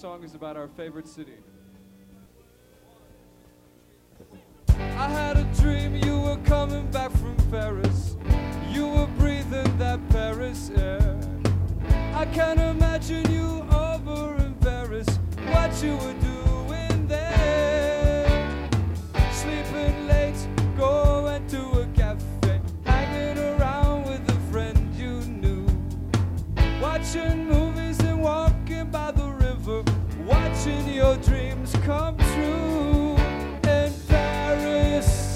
song is about our favorite city. I had a dream you were coming back from Paris. You were breathing that Paris air. I can't imagine you over in Paris, what you were doing there. Sleeping late, going to a cafe, hanging around with a friend you knew. Watching movies and walking by the river, watching your dreams come true in Paris.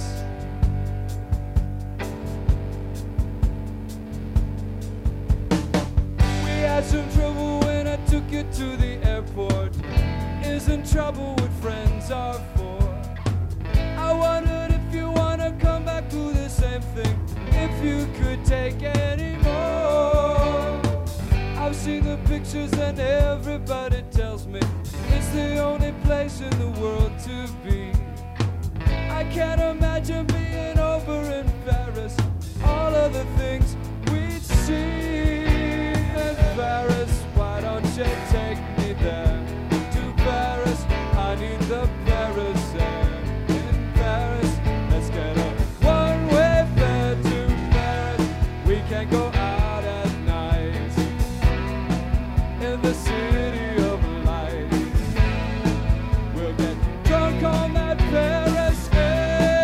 We had some trouble when I took you to the airport. Isn't trouble what friends are for? I wondered if you wanna come back to the same thing, if you could take any more. I've seen the pictures and everybody tells me it's the only place in the world to be. I can't imagine being over in Paris, all of the things we'd see in Paris. Why don't you take me there to Paris? I need the Paris air in Paris. Let's get a one-way fare to Paris. We can go out at night in the city of light. We'll get drunk on that Paris air.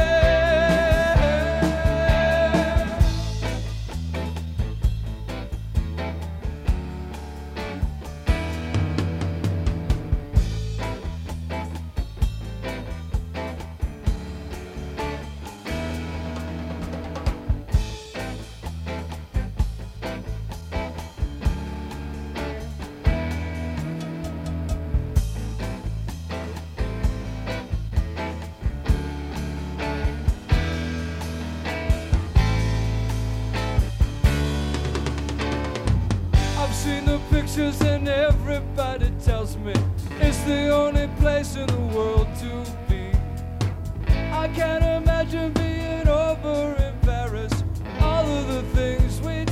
I've seen the pictures and everybody tells me it's the only place in the world to be. I can't imagine being over in Paris, all of the things we'd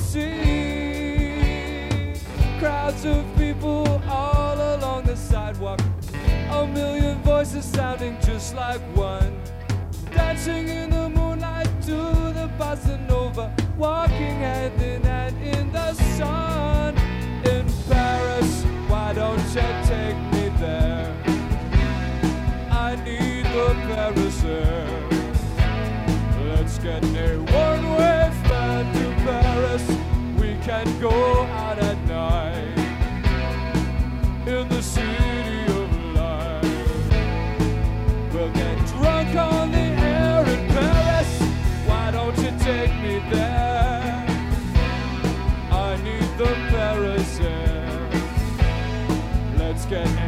see. Crowds of people all along the sidewalk, a million voices sounding just like one, dancing in the moonlight to the bossa nova, walking hand in hand in the sun. In Paris, why don't you take me there? I need the Paris air. Let's get a one-way fare to Paris. We can go out at night in the city of light. We'll get drunk on the air in Paris. Why don't you take me there? I need the Paris air. Let's get